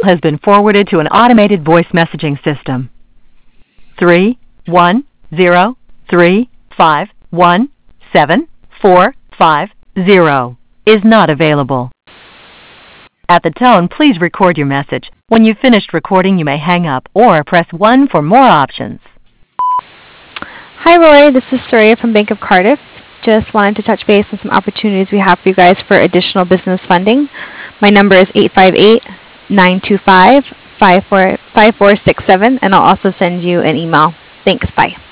has been forwarded to an automated voice messaging system. 31035174550 is not available. At the tone, please record your message. When you've finished recording, you may hang up or press 1 for more options. Hi, Roy. This is Soraya from Bank of Cardiff. Just wanted to touch base on some opportunities we have for you guys for additional business funding. My number is 858-925-5467, and I'll also send you an email. Thanks. Bye.